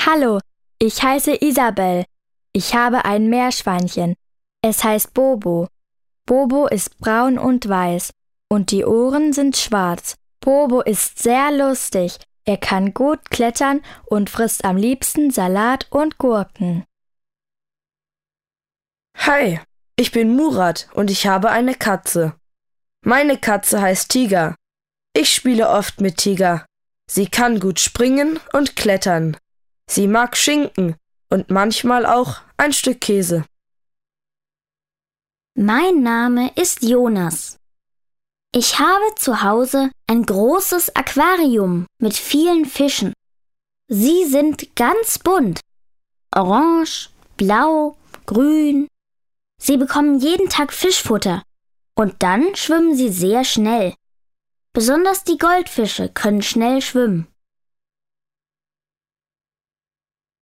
Hallo, ich heiße Isabel. Ich habe ein Meerschweinchen. Es heißt Bobo. Bobo ist braun und weiß und die Ohren sind schwarz. Bobo ist sehr lustig. Er kann gut klettern und frisst am liebsten Salat und Gurken. Hi, ich bin Murat und ich habe eine Katze. Meine Katze heißt Tiger. Ich spiele oft mit Tiger. Sie kann gut springen und klettern. Sie mag Schinken und manchmal auch ein Stück Käse. Mein Name ist Jonas. Ich habe zu Hause ein großes Aquarium mit vielen Fischen. Sie sind ganz bunt. Orange, blau, grün. Sie bekommen jeden Tag Fischfutter und dann schwimmen sie sehr schnell. Besonders die Goldfische können schnell schwimmen.